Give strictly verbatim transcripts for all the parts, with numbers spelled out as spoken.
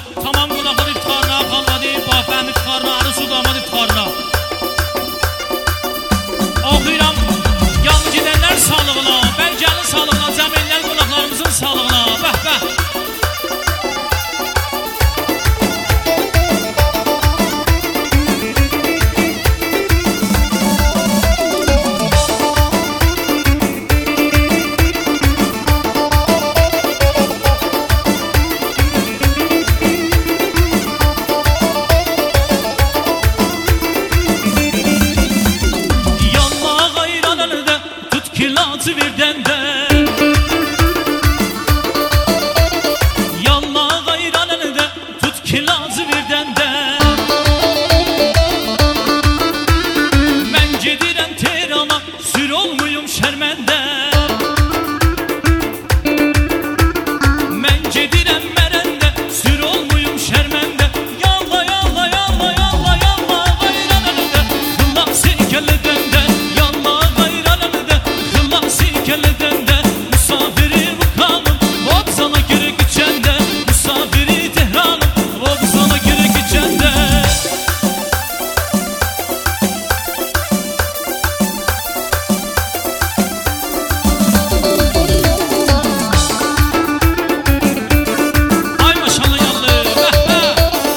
tamam qonaqlar iftarına, xalqadı, bafəm iftarına, arısu damad iftarına. Oxuyuram, yanı gedənlər sağlığına, bəlgənin sağlığına, cəmillər qonaqlarımızın sağlığına. Bəh, bəh. Kilacı verdəndə yalla qayranəndə tut kilacı verdəndə mən gedirəm Tehrana sür olmuyum şərməndə mən gedirəm Mərəndə sür olmuyum şərməndə yalla yalla yalla yalla yalla qayranəndə xılaq silkələdəndə yalla qayranəndə silkelədəndə misafiri muqamım Vobzana gerek içəndə misafiri Tehranım Vobzana gerek içəndə ay maşallah yallı bəh bəh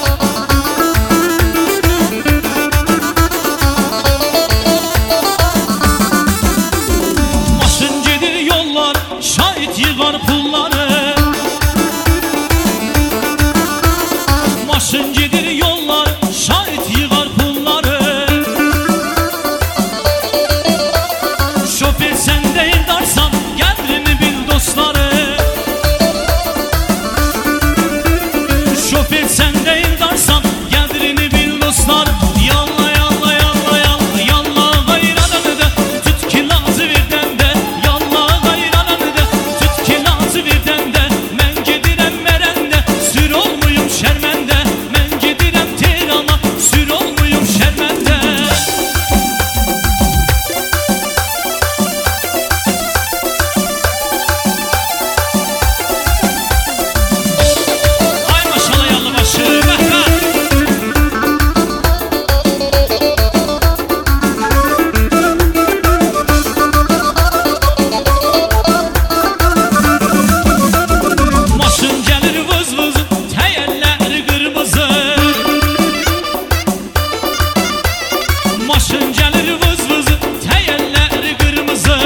şahit yığar pulları maşın gedir yollar şahit yığar pulları şoför sen değil darsan qədrini bil dostları şoför sen değil darsan qədrini bil dostlar yalla yalla yalla yalla yalla qayranəndə tut kilazı verdəndə yalla qayranəndə verdəndə mən gedirəm Mərəndə sür olmuyum şərməndə mən gedirəm Tehrana sür olmuyum şərməndə ay maşallah yallı başı bəh bəh maşın gəlir vız vız təyəlləri qırmızı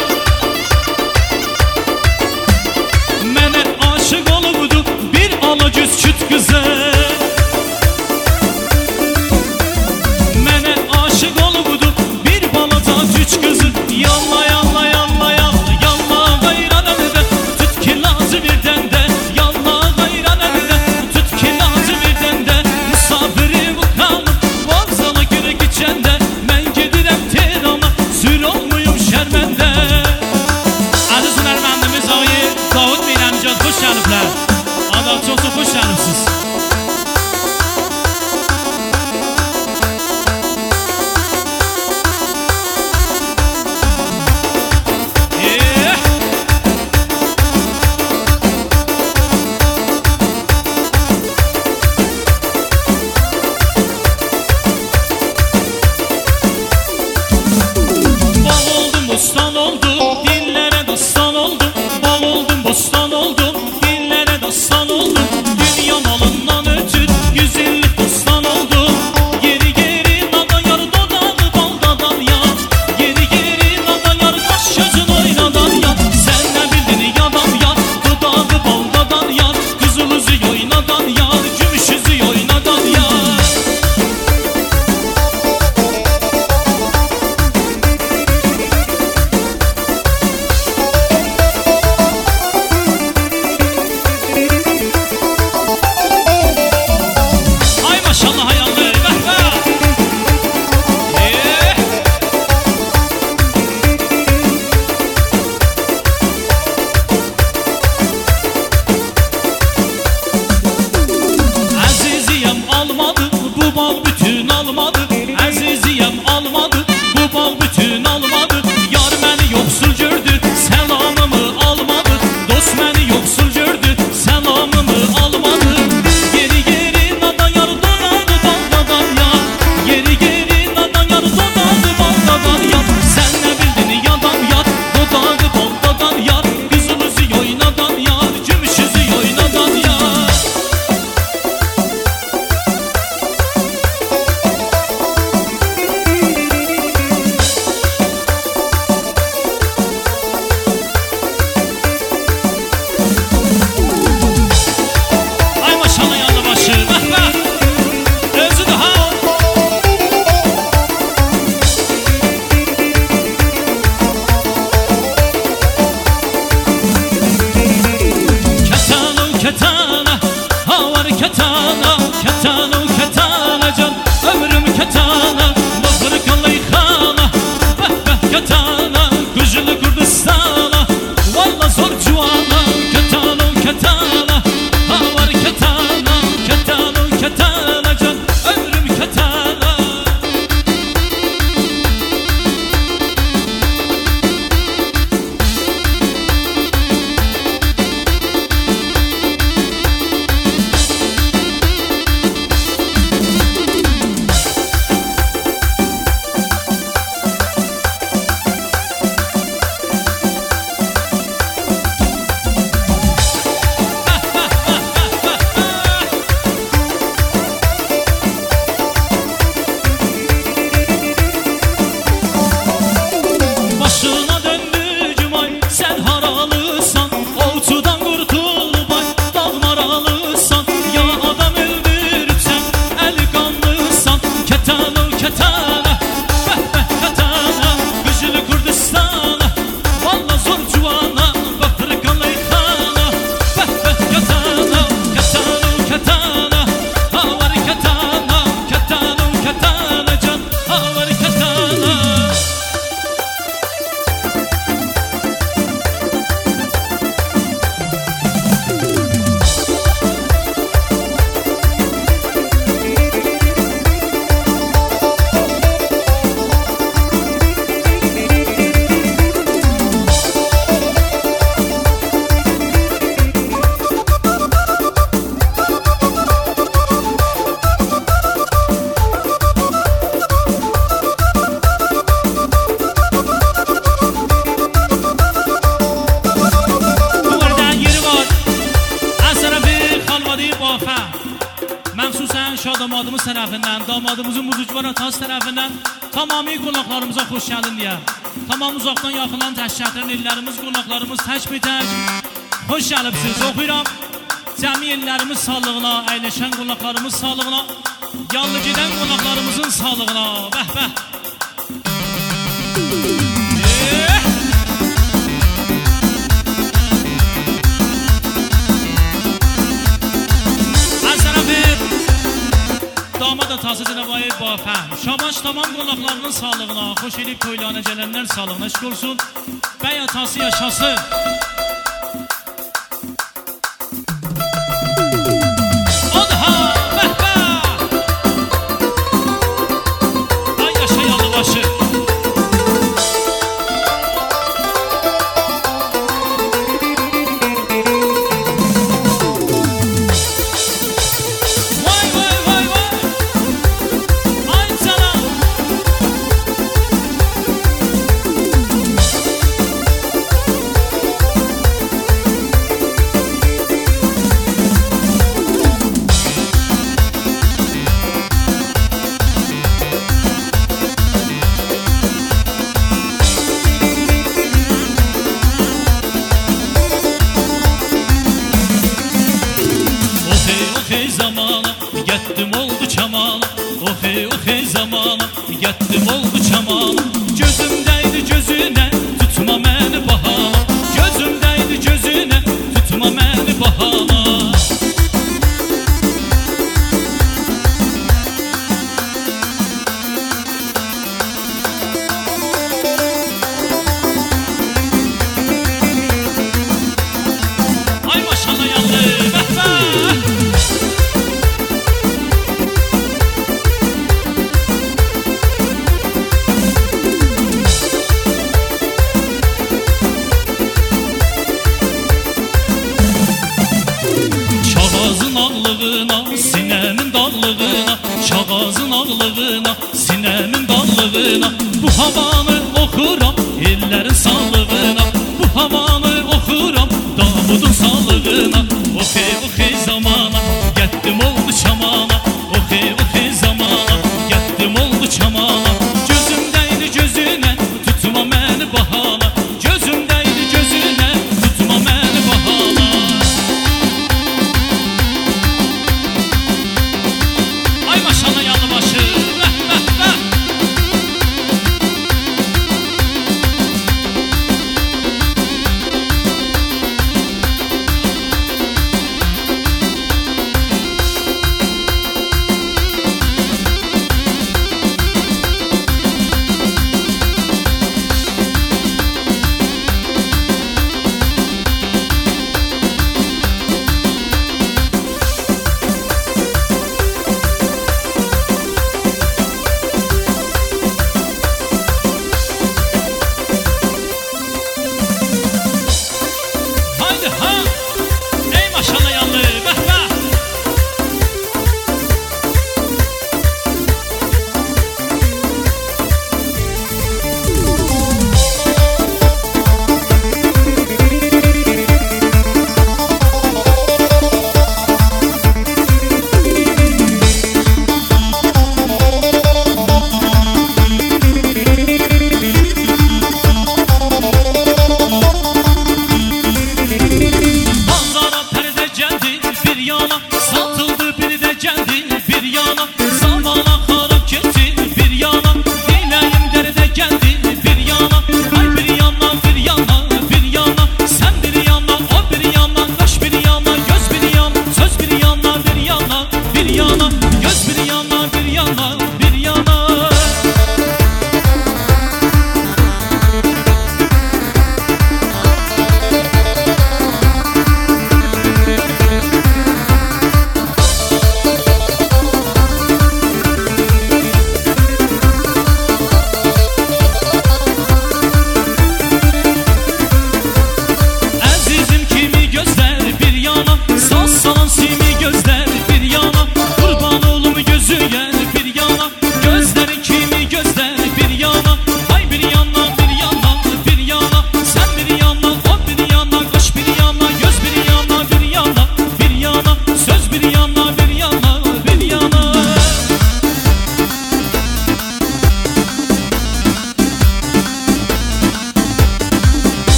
mənə aşıq olubdu bir alagöz küt qızı mənə aşıq olubdu bir balaca tüç qızı yalla yalla yalla yalla yalla qayranəndə tut kilazı verdəndə yalla qayranəndə tut kilazı verdəndə misafiri muqamım Vobzana gerek içəndə mən gedirəm Tehrana sür olmuyum şərməndə aziz hünərməndimiz ağayı Davud Meyrəmcan xoş gəliblər adam çox çox xoş gəlibsiz bostan oldum, dillere dastan oldum. Bal oldum, bostan oldum, dillere dastan oldum. Dünya malın ketana, ketana, ketana can, ömrüm ketana, bakır kalay xana, beh beh ketana, güclü Kurdistana, valla zor cuvana, ketana, ketana, ha var ketana, ketana, ketana can, ömrüm ketana. Başına döndü Cumay, sen haralısan, ovçudan kurtul bay, dağmaralısan, ya adam öldürürsen, el kanlısan, ketana, ketana, beh beh ketana, güclü Kurdistana, valla zor cuvana, bakır kalay xana, beh beh ketana, ketana, ketana, ha var ketana, ketana, ketana can, ha var ketana. Məxsusən şadamadımız tərəfindən, damadımızın muzicvar atası tərəfindən tamami qonaqlarımıza xoş gəldin deyə, tamam uzaqdan yaxından təşkilatların illərimiz, qonaqlarımız tək bir tək xoş gəlibsiniz. Oxuyuram, cəmi illərimiz sağlığına, əyləşən qonaqlarımız sağlığına, yanlı gedən qonaqlarımızın sağlığına, bəh bəh. Damat atası Cənab-ı Bafəm, Şabaş tamam qonaqlarının sağlığına, xoş elib toylarına gələnlər sağlığına şükür olsun. Bəy atası yaşasın. Odha, bəh bəh. Ay yaşa Yalıbaşı. Zamana getdim oldu çamana, oxey oxey zamana getdim oldu çamana. Gözümdəydi gözünə, tutma məni bahana, gözümdəydi gözünə, tutma məni bahana. Ay maşallah yandı, bəh bəh. Sinəmin dallığına, şağazın ağlığına, sinəmin dallığına, bu havanı oxuram ellərin sağlığına, bu havanı oxuram Davudun sağlığına. Oxey oxey zamana getdim oldu çamana, oxey oxey zamana getdim oldu çamana. Gözümdəydi gözünə, tutma məni bahana, gözümdəydi gözünə, tutma məni bahana. Ay maşallah Yalıbaşı, bəh bəh bəh.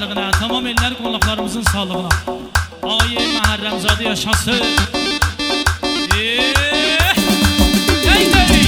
sağlığına, tamam eller qonaqlarımızın sağlığına. Ay Məhərrəmzadə yaşasın. Eee Hey hey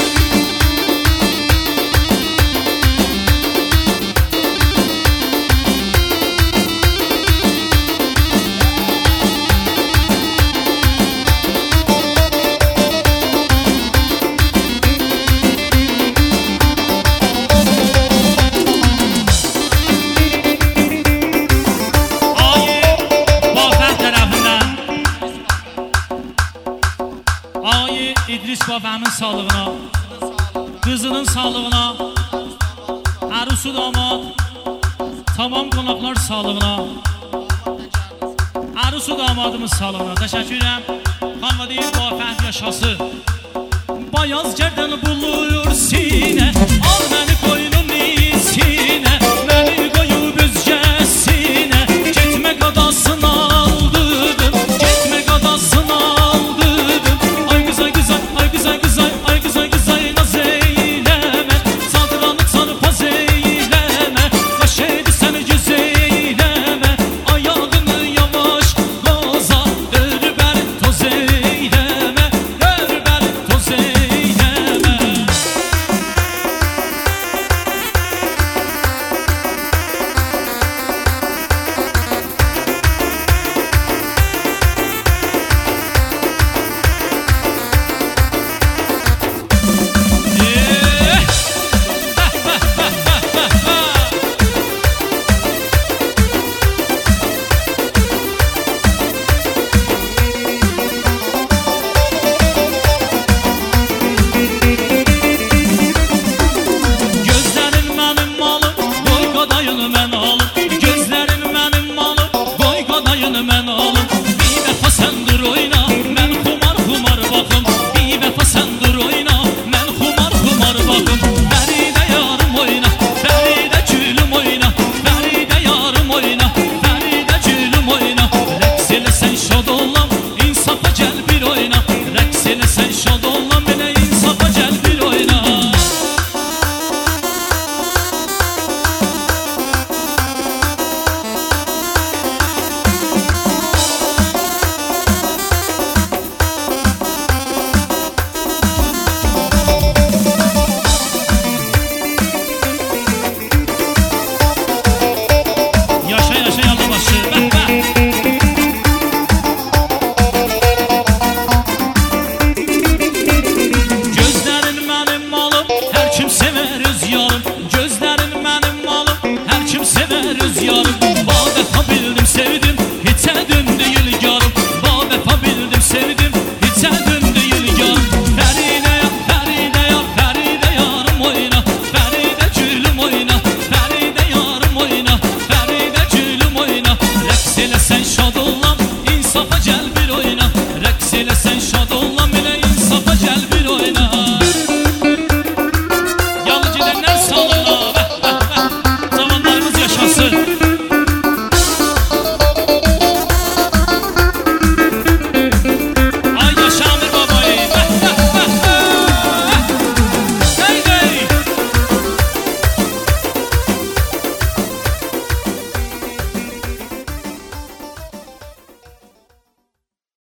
İdris babamın sağlığına, kızının sağlığına, arısı damat, tamam qonaqlar sağlığına, arısı damadımız sağlığına. Teşekkür ederim. Xanva deyir bu afət yaşası. Bayaz gərdən bulur sinə, al məni